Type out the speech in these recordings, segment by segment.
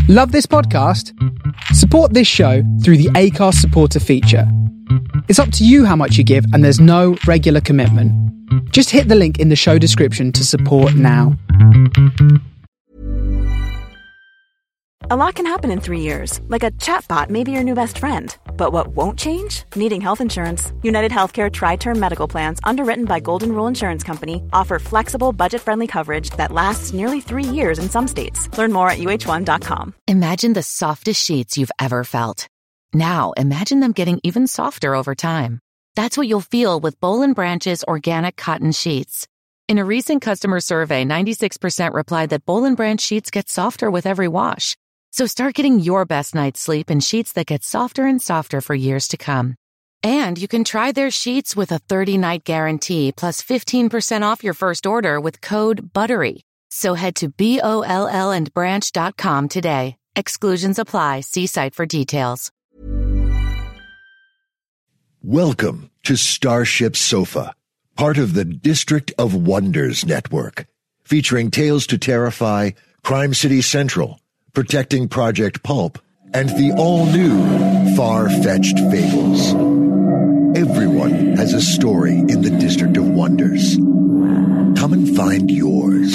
Love this podcast? Support this show through the Acast supporter feature. It's up to you how much you give, and there's no regular commitment. Just hit the link in the show description to support now. A lot can happen in 3 years, like a chatbot may be your new best friend. But what won't change? Needing health insurance. United Healthcare Tri-Term Medical Plans, underwritten by Golden Rule Insurance Company, offer flexible, budget-friendly coverage that lasts nearly 3 years in some states. Learn more at uh1.com. Imagine the softest sheets you've ever felt. Now, imagine them getting even softer over time. That's what you'll feel with Boll & Branch's organic cotton sheets. In a recent customer survey, 96% replied that Boll & Branch sheets get softer with every wash. So start getting your best night's sleep in sheets that get softer and softer for years to come. And you can try their sheets with a 30-night guarantee plus 15% off your first order with code BUTTERY. So head to BOLLandbranch.com today. Exclusions apply. See site for details. Welcome to Starship Sofa, part of the District of Wonders network, featuring Tales to Terrify, Crime City Central, Protecting Project Pulp, and the all-new Far-Fetched Fables. Everyone has a story in the District of Wonders. Come and find yours.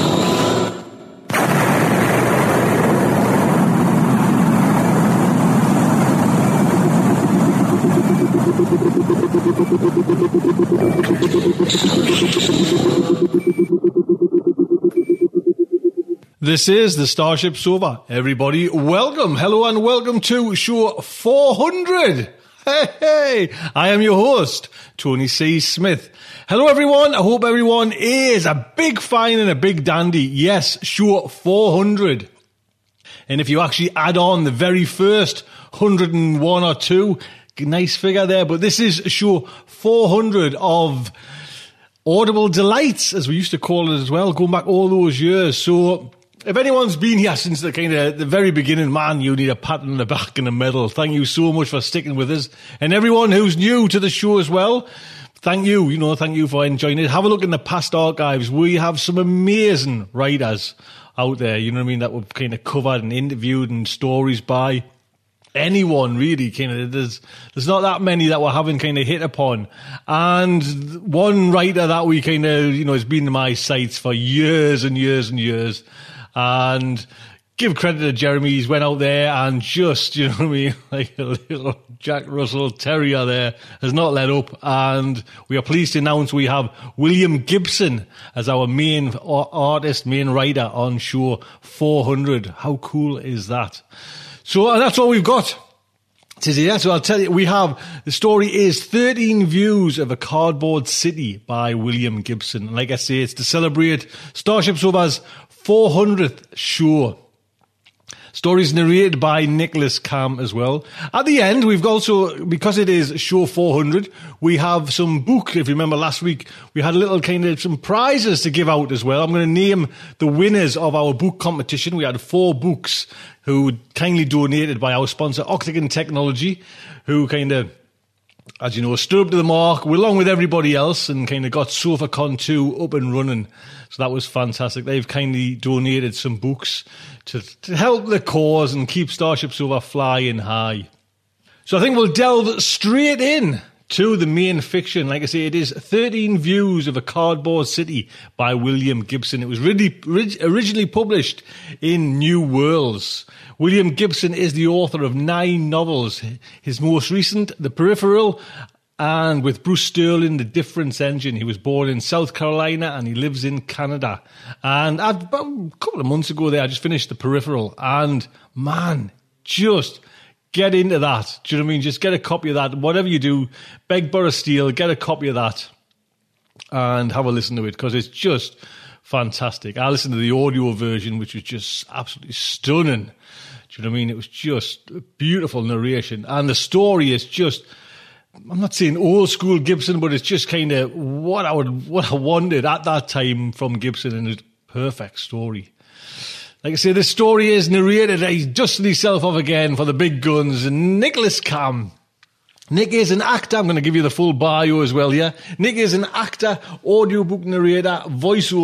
This is the Starship Sofa. Everybody, welcome, hello and welcome to show 400. Hey, I am your host, Tony C. Smith. Hello everyone, I hope everyone is a big fine and a big dandy. Yes, show 400. And if you actually add on the very first 101 or 2, nice figure there, but this is show 400 of Audible Delights, as we used to call it as well, going back all those years. So if anyone's been here since the very beginning, man, you need a pat on the back and a medal. Thank you so much for sticking with us. And everyone who's new to the show as well, thank you. Thank you for enjoying it. Have a look in the past archives. We have some amazing writers out there, that we've kind of covered and interviewed and stories by. Anyone really, there's not that many that we haven't kind of hit upon. And one writer that we has been in my sights for years and years and years. And give credit to Jeremy, he's went out there and just, like a little Jack Russell Terrier there, has not let up. And we are pleased to announce we have William Gibson as our main artist, main writer on show 400. How cool is that? So and that's all we've got today. So I'll tell you, the story is 13 Views of a Cardboard City by William Gibson. And like I say, it's to celebrate Starship Sofa's 400th show. Stories narrated by Nicholas Cam as well. At the end, we've also, because it is show 400, we have some book. If you remember last week, we had a little some prizes to give out as well. I'm going to name the winners of our book competition. We had 4 books who kindly donated by our sponsor, Octagon Technology, who as you know, stood up to the mark along with everybody else and got SofaCon 2 up and running. So that was fantastic. They've kindly donated some books to help the cause and keep Starship Sofa flying high. So I think we'll delve straight in to the main fiction. Like I say, it is 13 Views of a Cardboard City by William Gibson. It was originally published in New Worlds. William Gibson is the author of 9 novels. His most recent, The Peripheral, and with Bruce Sterling, The Difference Engine. He was born in South Carolina and he lives in Canada. And about a couple of months ago I just finished The Peripheral. And man, just get into that. Do you know what I mean? Just get a copy of that. Whatever you do, beg, borrow, steal, get a copy of that and have a listen to it because it's just fantastic. I listened to the audio version, which was just absolutely stunning. Do you know what I mean? It was just a beautiful narration. And the story is just, I'm not saying old school Gibson, but it's just what I wanted at that time from Gibson, and it's a perfect story. Like I say, this story is narrated, he's dusting himself off again for the big guns, and Nicholas Cam. Nick is an actor. I'm going to give you the full bio as well here. Nick is an actor, audiobook narrator, voiceover.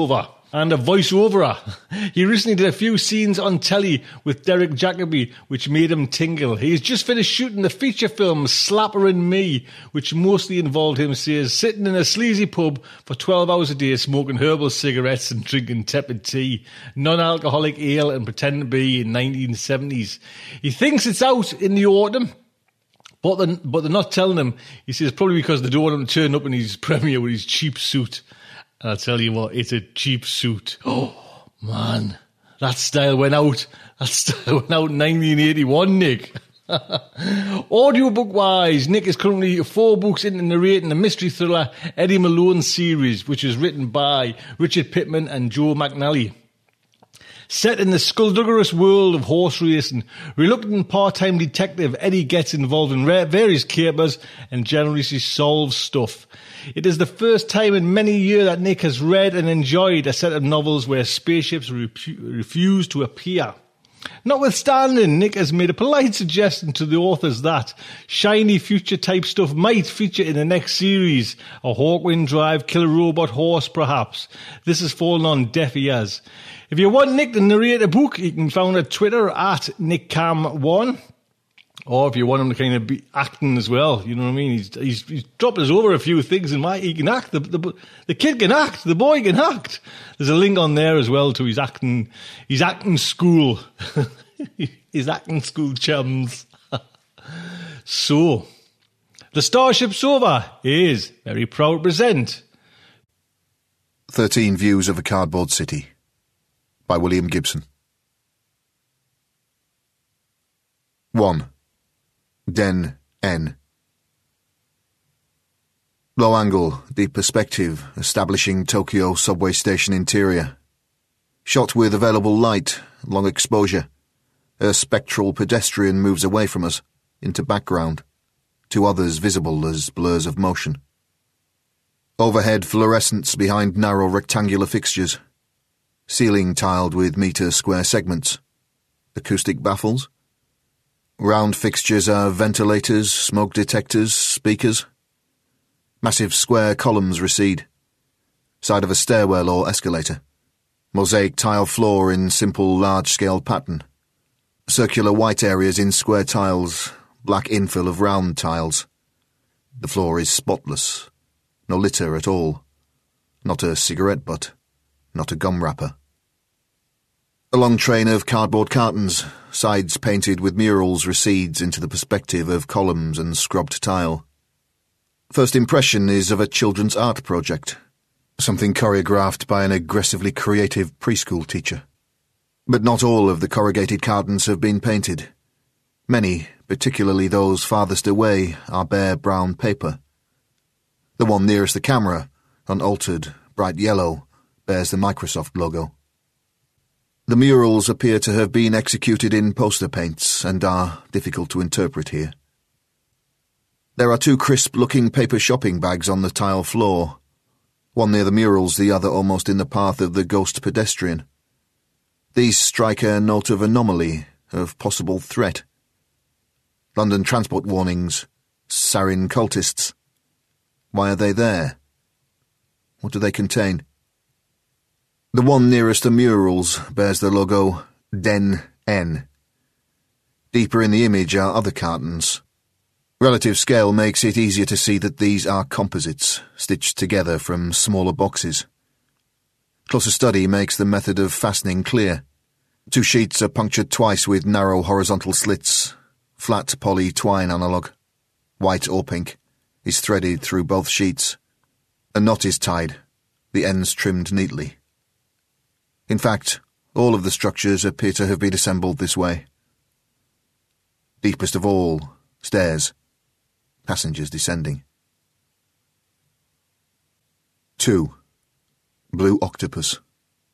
and a voiceoverer. He recently did a few scenes on telly with Derek Jacobi, which made him tingle. He's just finished shooting the feature film Slapper and Me, which mostly involved him, says, sitting in a sleazy pub for 12 hours a day, smoking herbal cigarettes and drinking tepid tea, non-alcoholic ale, and pretending to be in 1970s. He thinks it's out in the autumn, but they're not telling him. He says probably because they don't want him to turn up in his premiere with his cheap suit. And I'll tell you what, it's a cheap suit. Oh, man. That style went out. That style went out in 1981, Nick. Audiobook-wise, Nick is currently 4 books into narrating the mystery thriller Eddie Malone series, which is written by Richard Pittman and Joe McNally. Set in the skullduggerous world of horse racing, reluctant part-time detective Eddie gets involved in various capers and generally solves stuff. It is the first time in many years that Nick has read and enjoyed a set of novels where spaceships refuse to appear. Notwithstanding, Nick has made a polite suggestion to the authors that shiny future-type stuff might feature in the next series. A Hawkwind Drive killer robot horse, perhaps. This has fallen on deaf ears. If you want Nick to narrate a book, you can find on Twitter at NickCam1. Or if you want him to kind of be acting as well, you know what I mean? He's dropped us over a few things and he can act. The kid can act. The boy can act. There's a link on there as well to his acting school. His acting school chums. So, the Starship Sofa is very proud to present 13 Views of a Cardboard City by William Gibson. 1. Den N. Low angle, deep perspective, establishing Tokyo subway station interior. Shot with available light, long exposure. A spectral pedestrian moves away from us, into background. 2 others visible as blurs of motion. Overhead fluorescence behind narrow rectangular fixtures. Ceiling tiled with metre-square segments. Acoustic baffles. Round fixtures are ventilators, smoke detectors, speakers. Massive square columns recede. Side of a stairwell or escalator. Mosaic tile floor in simple large-scale pattern. Circular white areas in square tiles, black infill of round tiles. The floor is spotless. No litter at all. Not a cigarette butt. Not a gum wrapper. A long train of cardboard cartons, sides painted with murals, recedes into the perspective of columns and scrubbed tile. First impression is of a children's art project, something choreographed by an aggressively creative preschool teacher. But not all of the corrugated cartons have been painted. Many, particularly those farthest away, are bare brown paper. The one nearest the camera, unaltered, bright yellow, bears the Microsoft logo. The murals appear to have been executed in poster paints and are difficult to interpret here. There are 2 crisp-looking paper shopping bags on the tile floor, one near the murals, the other almost in the path of the ghost pedestrian. These strike a note of anomaly, of possible threat. London transport warnings, sarin cultists. Why are they there? What do they contain? The one nearest the murals bears the logo Den N. Deeper in the image are other cartons. Relative scale makes it easier to see that these are composites, stitched together from smaller boxes. Closer study makes the method of fastening clear. 2 sheets are punctured twice with narrow horizontal slits. Flat poly twine analogue, white or pink, is threaded through both sheets. A knot is tied, the ends trimmed neatly. In fact, all of the structures appear to have been assembled this way. Deepest of all, stairs. Passengers descending. 2. Blue octopus.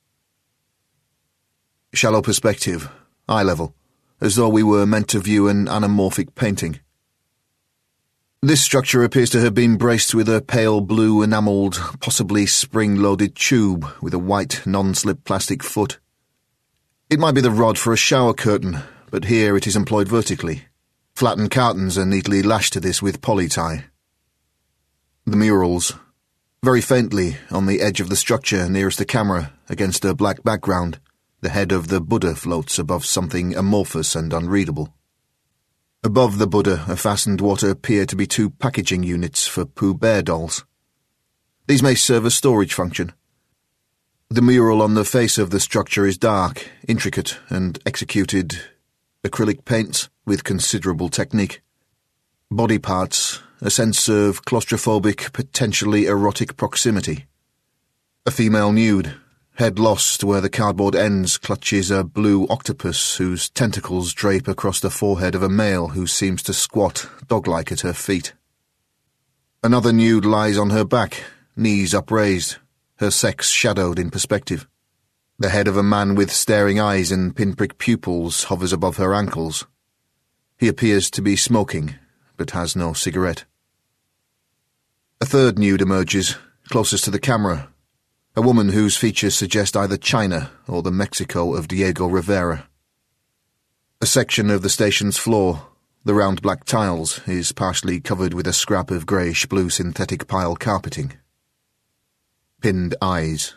Shallow perspective, eye level, as though we were meant to view an anamorphic painting. This structure appears to have been braced with a pale blue enamelled, possibly spring-loaded tube with a white non-slip plastic foot. It might be the rod for a shower curtain, but here it is employed vertically. Flattened cartons are neatly lashed to this with poly tie. The murals, Very faintly, on the edge of the structure nearest the camera, against a black background, the head of the Buddha floats above something amorphous and unreadable. Above the Buddha are fastened what appear to be 2 packaging units for Pooh Bear dolls. These may serve a storage function. The mural on the face of the structure is dark, intricate, and executed acrylic paints with considerable technique. Body parts, a sense of claustrophobic, potentially erotic proximity. A female nude, head lost where the cardboard ends, clutches a blue octopus whose tentacles drape across the forehead of a male who seems to squat dog-like at her feet. Another nude lies on her back, knees upraised, her sex shadowed in perspective. The head of a man with staring eyes and pinprick pupils hovers above her ankles. He appears to be smoking, but has no cigarette. A third nude emerges, closest to the camera, a woman whose features suggest either China or the Mexico of Diego Rivera. A section of the station's floor, the round black tiles, is partially covered with a scrap of greyish-blue synthetic pile carpeting. Pinned eyes.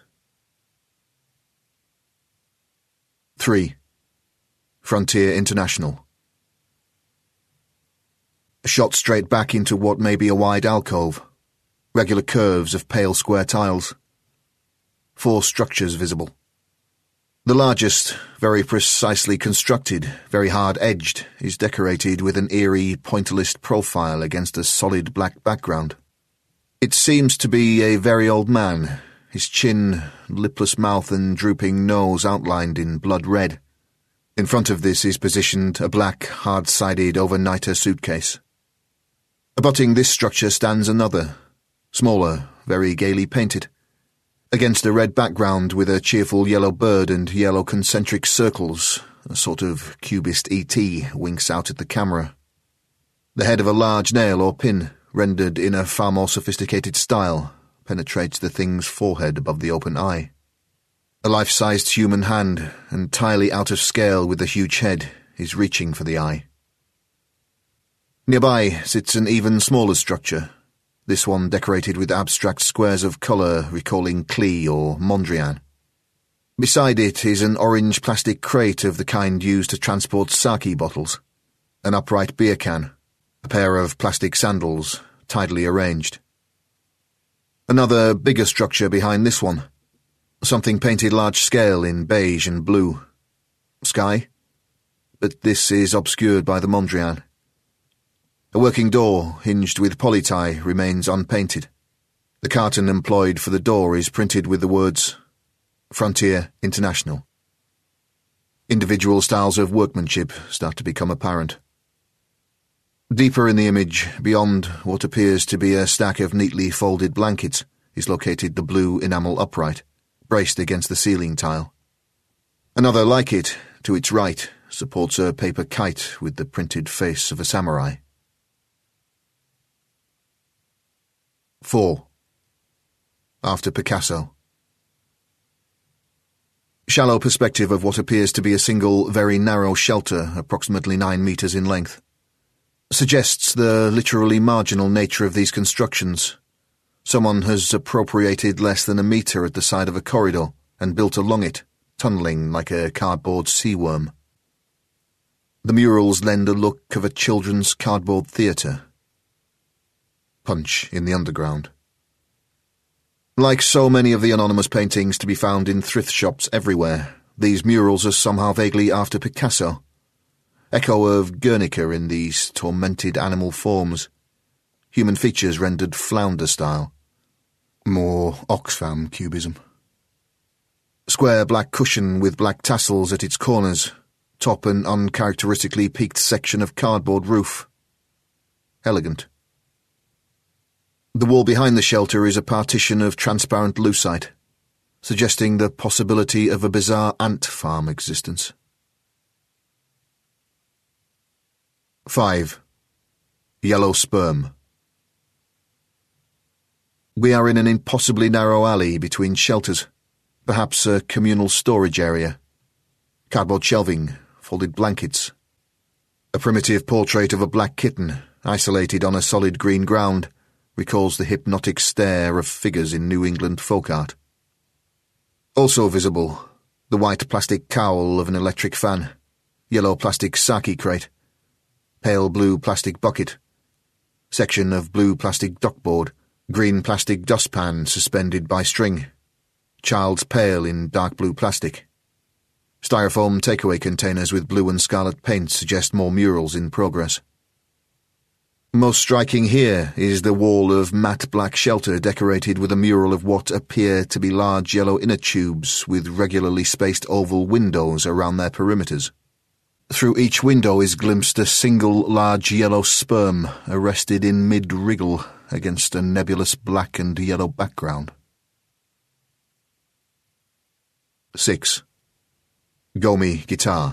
3. Frontier International. Shot straight back into what may be a wide alcove. Regular curves of pale square tiles. 4 structures visible. The largest, very precisely constructed, very hard-edged, is decorated with an eerie, pointillist profile against a solid black background. It seems to be a very old man, his chin, lipless mouth and drooping nose outlined in blood red. In front of this is positioned a black, hard-sided overnighter suitcase. Abutting this structure stands another, smaller, very gaily painted, against a red background with a cheerful yellow bird and yellow concentric circles. A sort of cubist E.T. winks out at the camera. The head of a large nail or pin, rendered in a far more sophisticated style, penetrates the thing's forehead above the open eye. A life-sized human hand, entirely out of scale with the huge head, is reaching for the eye. Nearby sits an even smaller structure, this one decorated with abstract squares of colour recalling Klee or Mondrian. Beside it is an orange plastic crate of the kind used to transport sake bottles, an upright beer can, a pair of plastic sandals, tidily arranged. Another bigger structure behind this one, something painted large-scale in beige and blue. Sky? But this is obscured by the Mondrian. A working door, hinged with poly-tie, remains unpainted. The carton employed for the door is printed with the words, Frontier International. Individual styles of workmanship start to become apparent. Deeper in the image, beyond what appears to be a stack of neatly folded blankets, is located the blue enamel upright, braced against the ceiling tile. Another like it, to its right, supports a paper kite with the printed face of a samurai. 4. After Picasso. Shallow perspective of what appears to be a single, very narrow shelter, approximately 9 metres in length. Suggests the literally marginal nature of these constructions. Someone has appropriated less than a metre at the side of a corridor and built along it, tunnelling like a cardboard sea worm. The murals lend a look of a children's cardboard theatre. Punch in the underground. Like so many of the anonymous paintings to be found in thrift shops everywhere, these murals are somehow vaguely after Picasso. Echo of Guernica in these tormented animal forms. Human features rendered flounder style. More Oxfam cubism. Square black cushion with black tassels at its corners, top an uncharacteristically peaked section of cardboard roof. Elegant. The wall behind the shelter is a partition of transparent lucite, suggesting the possibility of a bizarre ant farm existence. 5. Yellow sperm. We are in an impossibly narrow alley between shelters, perhaps a communal storage area. Cardboard shelving, folded blankets. A primitive portrait of a black kitten, isolated on a solid green ground, recalls the hypnotic stare of figures in New England folk art. Also visible, the white plastic cowl of an electric fan, yellow plastic sake crate, pale blue plastic bucket, section of blue plastic duckboard, green plastic dustpan suspended by string, child's pail in dark blue plastic. Styrofoam takeaway containers with blue and scarlet paint suggest more murals in progress. Most striking here is the wall of matte black shelter decorated with a mural of what appear to be large yellow inner tubes with regularly spaced oval windows around their perimeters. Through each window is glimpsed a single large yellow sperm arrested in mid-wriggle against a nebulous black and yellow background. 6. Gomi guitar.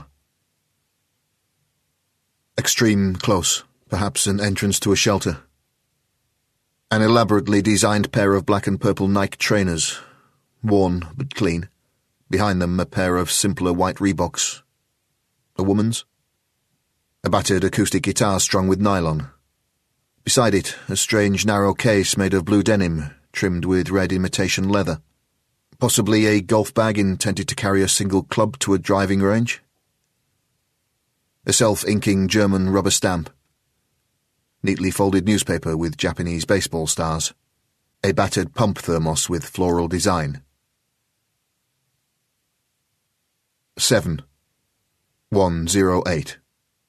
Extreme close, perhaps an entrance to a shelter. An elaborately designed pair of black and purple Nike trainers, worn but clean. Behind them a pair of simpler white Reeboks. A woman's? A battered acoustic guitar strung with nylon. Beside it, a strange narrow case made of blue denim, trimmed with red imitation leather. Possibly a golf bag intended to carry a single club to a driving range? A self-inking German rubber stamp. Neatly folded newspaper with Japanese baseball stars. A battered pump thermos with floral design. 7. 108.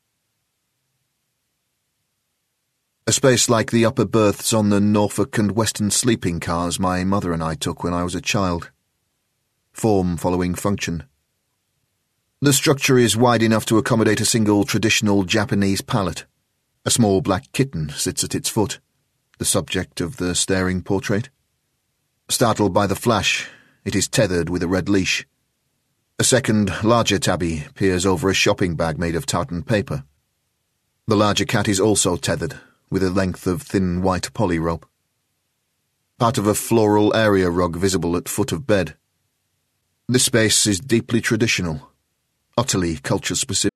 A space like the upper berths on the Norfolk and Western sleeping cars my mother and I took when I was a child. Form following function. The structure is wide enough to accommodate a single traditional Japanese pallet. A small black kitten sits at its foot, the subject of the staring portrait. Startled by the flash, it is tethered with a red leash. A second, larger tabby peers over a shopping bag made of tartan paper. The larger cat is also tethered, with a length of thin white poly rope. Part of a floral area rug visible at foot of bed. This space is deeply traditional, utterly culture-specific.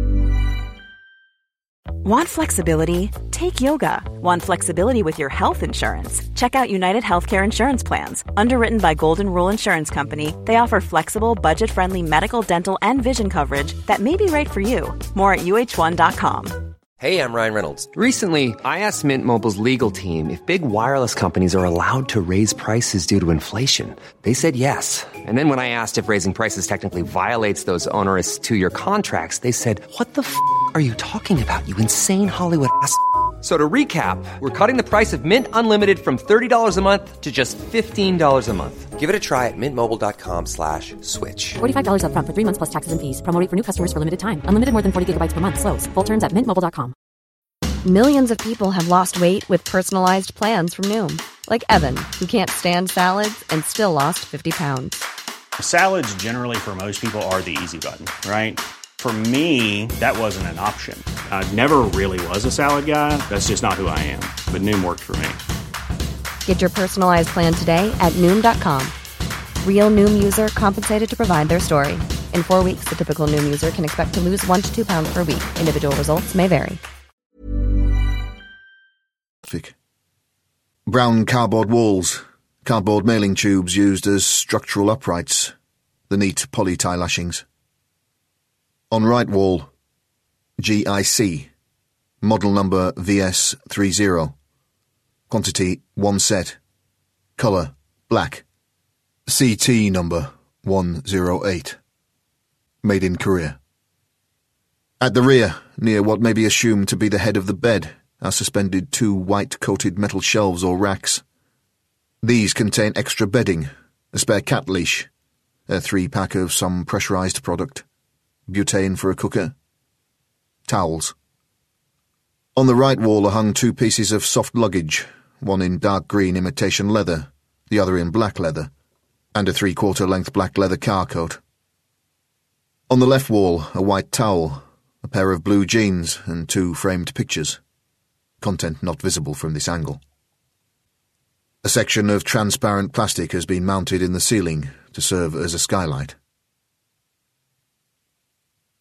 Want flexibility? Take yoga. Want flexibility with your health insurance? Check out United Healthcare Insurance Plans. Underwritten by Golden Rule Insurance Company, they offer flexible, budget-friendly medical, dental, and vision coverage that may be right for you. More at uh1.com. Hey, I'm Ryan Reynolds. Recently, I asked Mint Mobile's legal team if big wireless companies are allowed to raise prices due to inflation. They said yes. And then when I asked if raising prices technically violates those onerous 2-year contracts, they said, "What the f*** are you talking about, you insane Hollywood ass?" So to recap, we're cutting the price of Mint Unlimited from $30 a month to just $15 a month. Give it a try at mintmobile.com/switch. $45 up front for 3 months plus taxes and fees. Promo rate for new customers for limited time. Unlimited more than 40 gigabytes per month. Slows full terms at mintmobile.com. Millions of people have lost weight with personalized plans from Noom. Like Evan, who can't stand salads and still lost 50 pounds. Salads generally for most people are the easy button, right? For me, that wasn't an option. I never really was a salad guy. That's just not who I am. But Noom worked for me. Get your personalized plan today at Noom.com. Real Noom user compensated to provide their story. In 4 weeks, the typical Noom user can expect to lose 1 to 2 pounds per week. Individual results may vary. Brown cardboard walls, cardboard mailing tubes used as structural uprights, the neat poly tie lashings. On right wall, GIC, model number VS30, quantity 1 set, colour black, CT number 108, made in Korea. At the rear, near what may be assumed to be the head of the bed, are suspended 2 white-coated metal shelves or racks. These contain extra bedding, a spare cat leash, a 3-pack of some pressurized product, butane for a cooker, towels. On the right wall are hung 2 pieces of soft luggage, one in dark green imitation leather, the other in black leather, and a 3/4 length black leather car coat. On the left wall, a white towel, a pair of blue jeans, and 2 framed pictures. Content not visible from this angle. A section of transparent plastic has been mounted in the ceiling to serve as a skylight.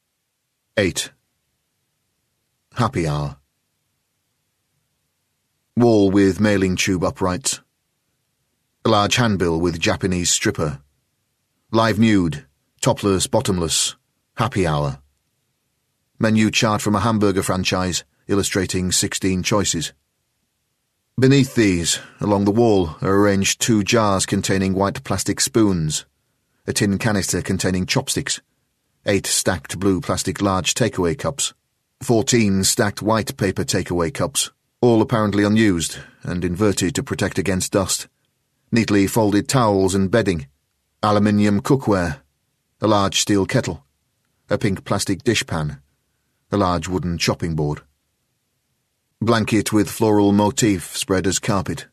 8. Happy hour. Wall with mailing tube uprights. A large handbill with Japanese stripper. Live nude, topless, bottomless, happy hour. Menu chart from a hamburger franchise, illustrating 16 choices. Beneath these, along the wall, are arranged 2 jars containing white plastic spoons, a tin canister containing chopsticks, 8 stacked blue plastic large takeaway cups, 14 stacked white paper takeaway cups, all apparently unused and inverted to protect against dust, neatly folded towels and bedding, aluminium cookware, a large steel kettle, a pink plastic dishpan, a large wooden chopping board. Blanket with floral motif spread as carpet.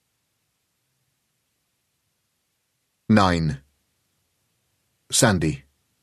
9. Sandy.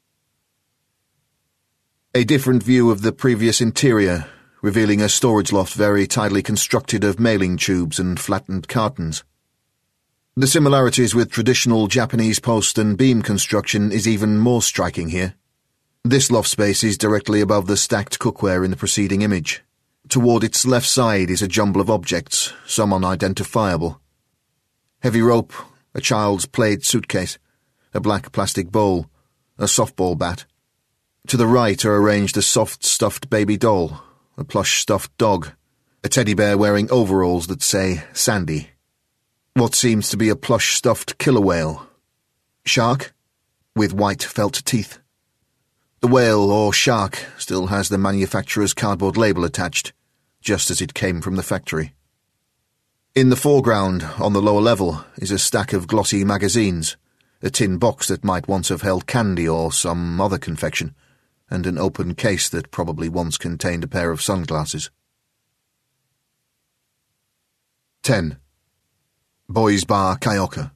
A different view of the previous interior, revealing a storage loft very tidily constructed of mailing tubes and flattened cartons. The similarities with traditional Japanese post and beam construction is even more striking here. This loft space is directly above the stacked cookware in the preceding image. Toward its left side is a jumble of objects, some unidentifiable. Heavy rope, a child's plaid suitcase, a black plastic bowl, a softball bat. To the right are arranged a soft stuffed baby doll, a plush stuffed dog, a teddy bear wearing overalls that say Sandy. What seems to be a plush stuffed killer whale. Shark, with white felt teeth. The whale, or shark, still has the manufacturer's cardboard label attached, just as it came from the factory. In the foreground, on the lower level, is a stack of glossy magazines, a tin box that might once have held candy or some other confection, and an open case that probably once contained a pair of sunglasses. 10. Boys Bar Kyoka.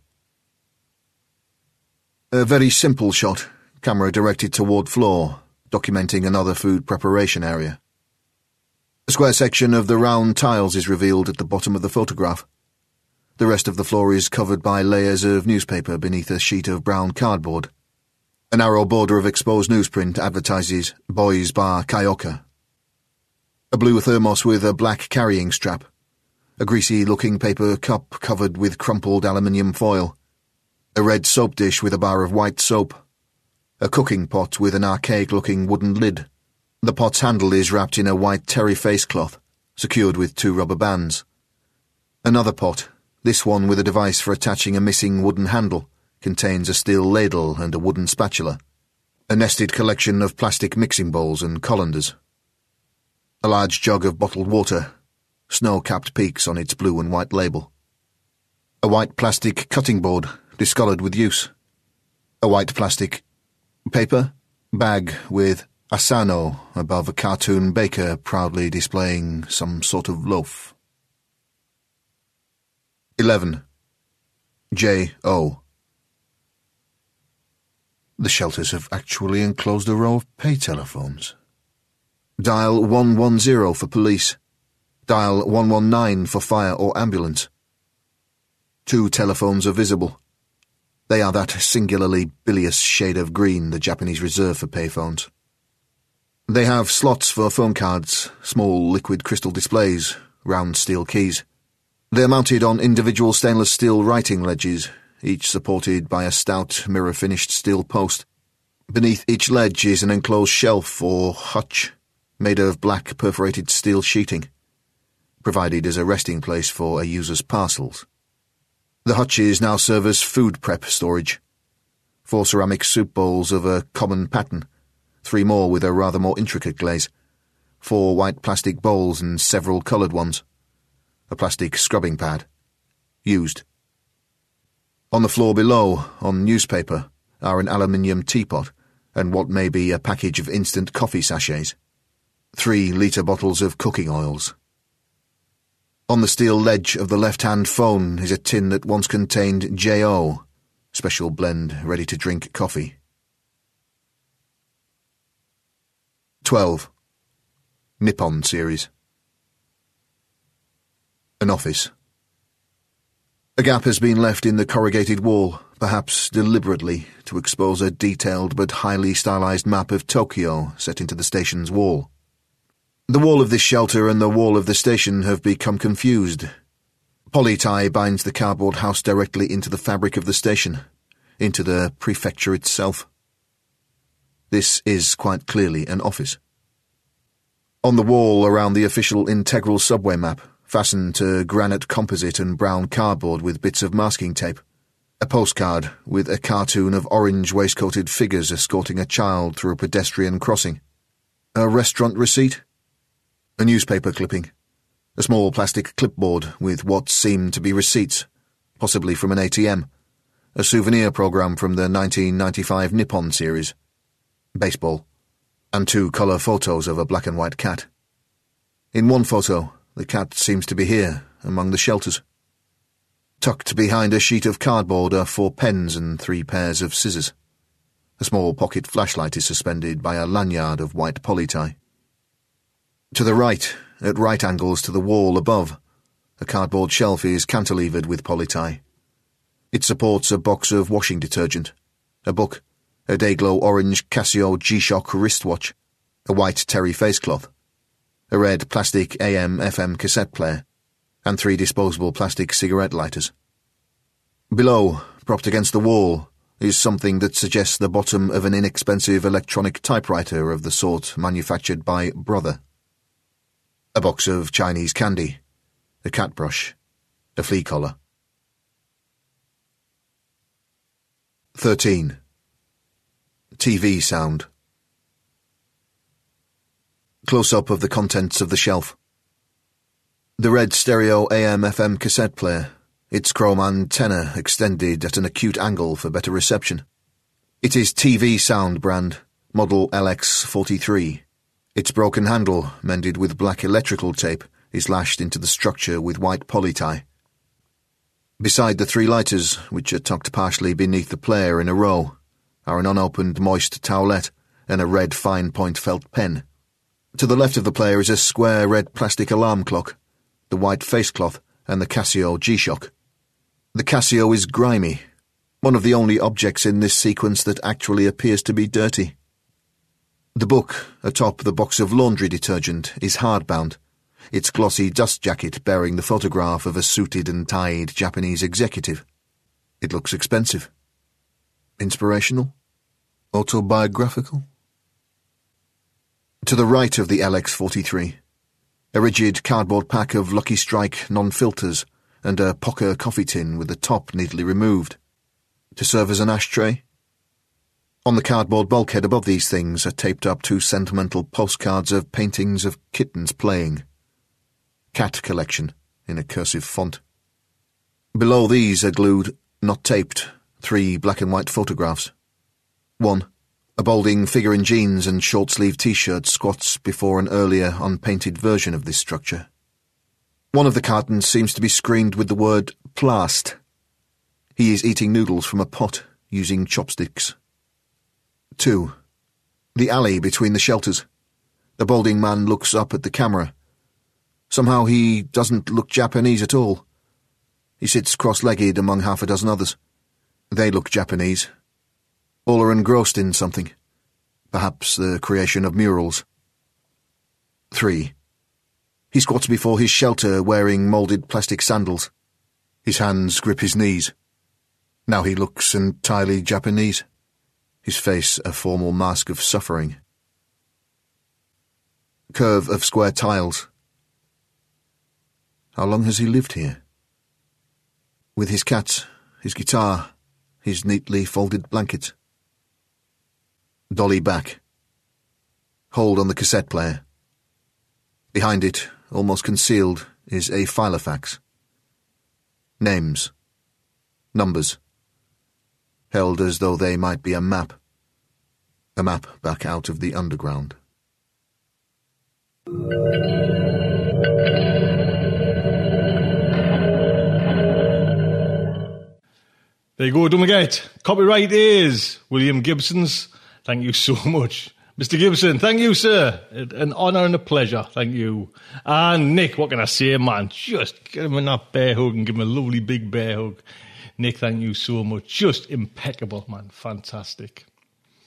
A very simple shot, camera directed toward floor, documenting another food preparation area. A square section of the round tiles is revealed at the bottom of the photograph. The rest of the floor is covered by layers of newspaper beneath a sheet of brown cardboard. A narrow border of exposed newsprint advertises Boys Bar Kyoka. A blue thermos with a black carrying strap. A greasy-looking paper cup covered with crumpled aluminium foil. A red soap dish with a bar of white soap. A cooking pot with an archaic-looking wooden lid. The pot's handle is wrapped in a white terry face cloth, secured with 2 rubber bands. Another pot, this one with a device for attaching a missing wooden handle, contains a steel ladle and a wooden spatula. A nested collection of plastic mixing bowls and colanders. A large jug of bottled water, snow-capped peaks on its blue and white label. A white plastic cutting board, discoloured with use. A white plastic paper bag with Asano above a cartoon baker proudly displaying some sort of loaf. 11. J.O. The shelters have actually enclosed a row of pay telephones. Dial 110 for police. Dial 119 for fire or ambulance. 2 telephones are visible. They are that singularly bilious shade of green the Japanese reserve for payphones. They have slots for phone cards, small liquid crystal displays, round steel keys. They are mounted on individual stainless steel writing ledges, each supported by a stout mirror-finished steel post. Beneath each ledge is an enclosed shelf or hutch, made of black perforated steel sheeting, provided as a resting place for a user's parcels. The hutches now serve as food prep storage. 4 ceramic soup bowls of a common pattern, 3 more with a rather more intricate glaze, 4 white plastic bowls and several coloured ones, a plastic scrubbing pad, used. On the floor below, on newspaper, are an aluminium teapot and what may be a package of instant coffee sachets, 3-litre bottles of cooking oils. On the steel ledge of the left-hand phone is a tin that once contained J.O., special blend ready-to-drink coffee. 12. Nippon series. An office. A gap has been left in the corrugated wall, perhaps deliberately, to expose a detailed but highly stylized map of Tokyo set into the station's wall. The wall of this shelter and the wall of the station have become confused. Polytie binds the cardboard house directly into the fabric of the station, into the prefecture itself. This is quite clearly an office. On the wall around the official integral subway map, fastened to granite composite and brown cardboard with bits of masking tape, a postcard with a cartoon of orange waistcoated figures escorting a child through a pedestrian crossing. A restaurant receipt? A newspaper clipping. A small plastic clipboard with what seemed to be receipts, possibly from an ATM. A souvenir program from the 1995 Nippon series. Baseball. And 2 colour photos of a black and white cat. In one photo, the cat seems to be here, among the shelters. Tucked behind a sheet of cardboard are 4 pens and 3 pairs of scissors. A small pocket flashlight is suspended by a lanyard of white polytie. To the right, at right angles to the wall above, a cardboard shelf is cantilevered with polytie. It supports a box of washing detergent, a book, a Dayglow orange Casio G-Shock wristwatch, a white terry facecloth, a red plastic AM/FM cassette player, and 3 disposable plastic cigarette lighters. Below, propped against the wall, is something that suggests the bottom of an inexpensive electronic typewriter of the sort manufactured by Brother. A box of Chinese candy, a cat brush, a flea collar. 13. TV sound. Close-up of the contents of the shelf. The red stereo AM/FM cassette player, its chrome antenna extended at an acute angle for better reception. It is TV Sound brand, model LX43. Its broken handle, mended with black electrical tape, is lashed into the structure with white polytie. Beside the 3 lighters, which are tucked partially beneath the player in a row, are an unopened moist towelette and a red fine-point felt pen. To the left of the player is a square red plastic alarm clock, the white facecloth, and the Casio G-Shock. The Casio is grimy, one of the only objects in this sequence that actually appears to be dirty. The book, atop the box of laundry detergent, is hardbound, its glossy dust jacket bearing the photograph of a suited and tied Japanese executive. It looks expensive. Inspirational? Autobiographical? To the right of the LX43, a rigid cardboard pack of Lucky Strike non-filters and a Poker coffee tin with the top neatly removed. To serve as an ashtray? On the cardboard bulkhead above these things are taped up 2 sentimental postcards of paintings of kittens playing. Cat collection, in a cursive font. Below these are glued, not taped, 3 black and white photographs. 1. A balding figure in jeans and short-sleeved t-shirt squats before an earlier unpainted version of this structure. One of the cartons seems to be screened with the word plast. He is eating noodles from a pot, using chopsticks. 2. The alley between the shelters. The balding man looks up at the camera. Somehow he doesn't look Japanese at all. He sits cross-legged among half a dozen others. They look Japanese. All are engrossed in something. Perhaps the creation of murals. 3. He squats before his shelter wearing moulded plastic sandals. His hands grip his knees. Now he looks entirely Japanese. His face a formal mask of suffering. Curve of square tiles. How long has he lived here? With his cat, his guitar, his neatly folded blanket. Dolly back. Hold on the cassette player. Behind it, almost concealed, is a filofax. Names. Numbers. Held as though they might be a map. A map back out of the underground. There you go, don't forget. Copyright is William Gibson's. Thank you so much. Mr. Gibson, thank you, sir. An honour and a pleasure. Thank you. And Nick, what can I say, man? Just get him in that bear hug and give him a lovely big bear hug. Nick, thank you so much. Just impeccable, man. Fantastic.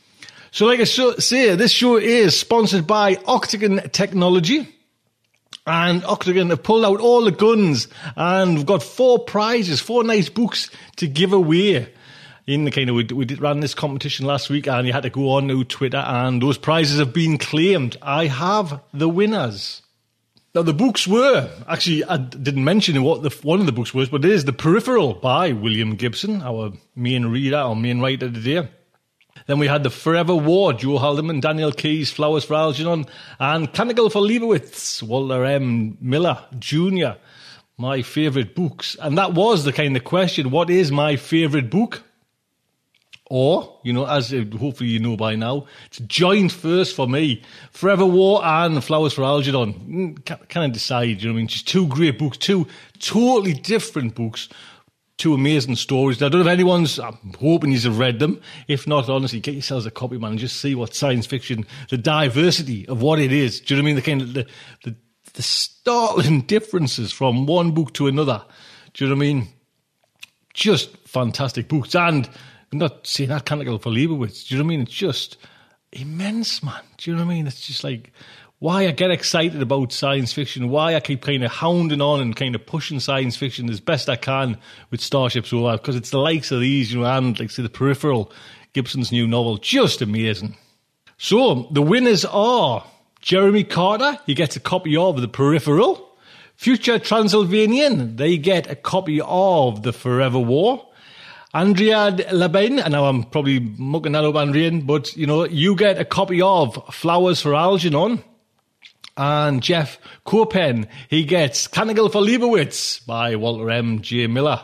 So like I say, this show is sponsored by Octagon Technology. And Octagon have pulled out all the guns, and we've got 4 prizes, 4 nice books to give away. In the kind of, we ran this competition last week, and you had to go on to Twitter, and those prizes have been claimed. I have the winners. Now, the books were, actually, I didn't mention what one of the books was, but it is The Peripheral by William Gibson, our main reader, our main writer today. Then we had The Forever War, Joe Haldeman, Daniel Keyes, Flowers for Algernon, and Canticle for Leibowitz, Walter M. Miller Jr., my favourite books. And that was the kind of question, what is my favourite book? Or, as hopefully you know by now, it's joint first for me. Forever War and Flowers for Algernon. Can't decide, Just 2 great books, 2 totally different books, 2 amazing stories. Now, I don't know if I'm hoping you've read them. If not, honestly, get yourselves a copy, man, and just see what science fiction, the diversity of what it is. Do you know what I mean? The kind of, the startling differences from one book to another. Do you know what I mean? Just fantastic books. And I'm not saying that Canticle for Leibowitz. Do you know what I mean? It's just immense, man. Do you know what I mean? It's just like why I get excited about science fiction, why I keep kind of hounding on and kind of pushing science fiction as best I can with Starship Sofa, because it's the likes of these, and like say The Peripheral, Gibson's new novel, just amazing. So the winners are Jeremy Carter, he gets a copy of The Peripheral. Future Transylvanian, they get a copy of The Forever War. Andrea Labine, and now I'm probably mucking that up, Andrea, but, you get a copy of Flowers for Algernon. And Jeff Copen, he gets Canticle for Leibowitz by Walter M. Miller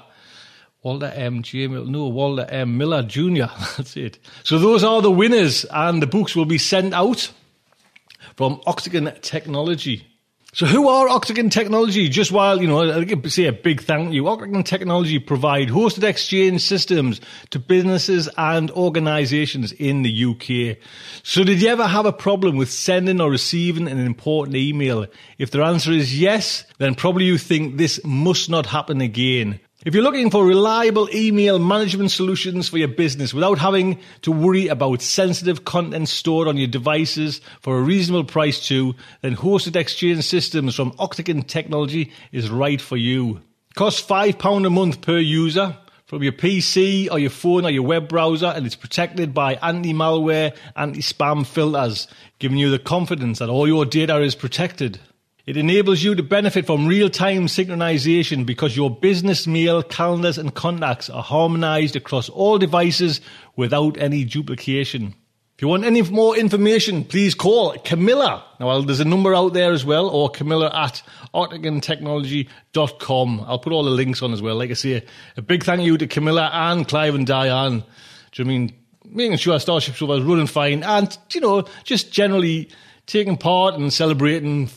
Jr. That's it. So those are the winners, and the books will be sent out from Octagon Technology. So who are Octagon Technology? Just while, I'll say a big thank you. Octagon Technology provide hosted exchange systems to businesses and organisations in the UK. So did you ever have a problem with sending or receiving an important email? If their answer is yes, then probably you think this must not happen again. If you're looking for reliable email management solutions for your business without having to worry about sensitive content stored on your devices for a reasonable price too, then Hosted Exchange Systems from Octagon Technology is right for you. Costs £5 a month per user from your PC or your phone or your web browser, and it's protected by anti-malware, anti-spam filters, giving you the confidence that all your data is protected. It enables you to benefit from real-time synchronization because your business mail, calendars and contacts are harmonized across all devices without any duplication. If you want any more information, please call Camilla. Now, there's a number out there as well, or Camilla at octagontechnology.com. I'll put all the links on as well. Like I say, a big thank you to Camilla and Clive and Diane. Do you know what I mean? Making sure Starship Sofa is running fine and, just generally taking part and celebrating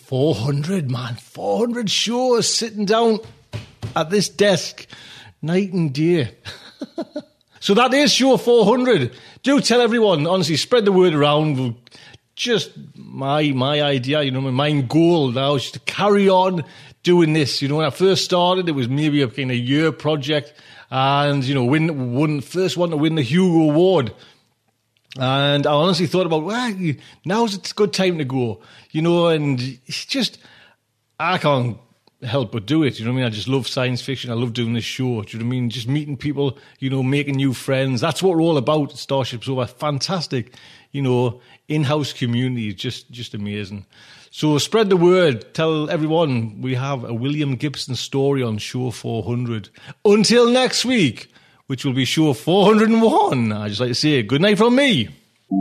400 shows, sitting down at this desk night and day. So that is show 400. Do tell everyone, honestly, spread the word around. Just my idea, my goal now is to carry on doing this. When I first started, it was maybe a kind of year project and, first one to win the Hugo Award. And I honestly thought about, now's a good time to go, and it's just, I can't help but do it, I just love science fiction, I love doing this show, do you know what I mean? Just meeting people, making new friends, that's what we're all about at Starship Sofa. Fantastic, in-house community, just amazing. So spread the word, tell everyone we have a William Gibson story on show 400. Until next week, which will be show 401. I just like to say good night from me.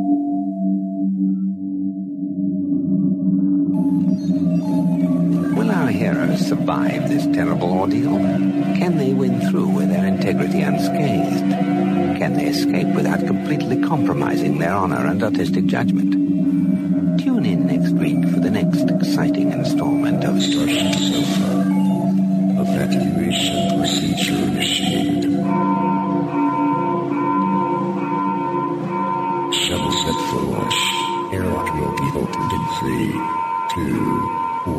Will our heroes survive this terrible ordeal? Can they win through with their integrity unscathed? Can they escape without completely compromising their honor and artistic judgment? Tune in next week for the next exciting installment of Starship Sofa. Evacuation procedure initiated. Shuttle set for launch. Airlock will be opened in 3, 2,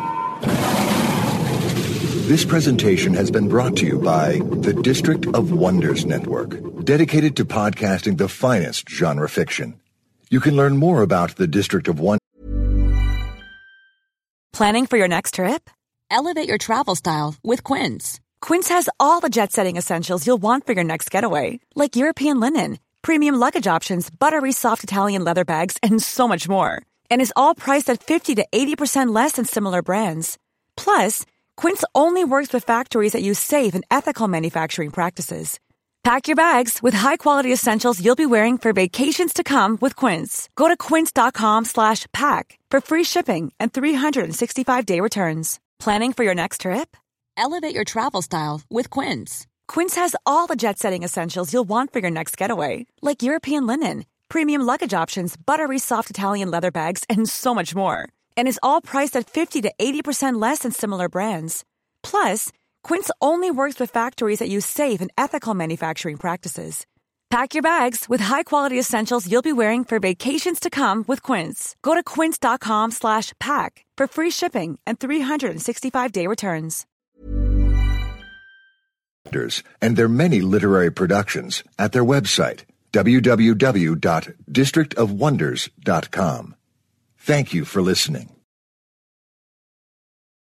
1. This presentation has been brought to you by the District of Wonders Network, dedicated to podcasting the finest genre fiction. You can learn more about the District of Wonders. Planning for your next trip? Elevate your travel style with Quince. Quince has all the jet-setting essentials you'll want for your next getaway, like European linen, premium luggage options, buttery soft Italian leather bags, and so much more. And is all priced at 50 to 80% less than similar brands. Plus, Quince only works with factories that use safe and ethical manufacturing practices. Pack your bags with high-quality essentials you'll be wearing for vacations to come with Quince. Go to quince.com/pack for free shipping and 365-day returns. Planning for your next trip? Elevate your travel style with Quince. Quince has all the jet-setting essentials you'll want for your next getaway, like European linen, premium luggage options, buttery soft Italian leather bags, and so much more. And is all priced at 50 to 80% less than similar brands. Plus, Quince only works with factories that use safe and ethical manufacturing practices. Pack your bags with high-quality essentials you'll be wearing for vacations to come with Quince. Go to quince.com/pack for free shipping and 365-day returns. And their many literary productions at their website, www.districtofwonders.com. Thank you for listening.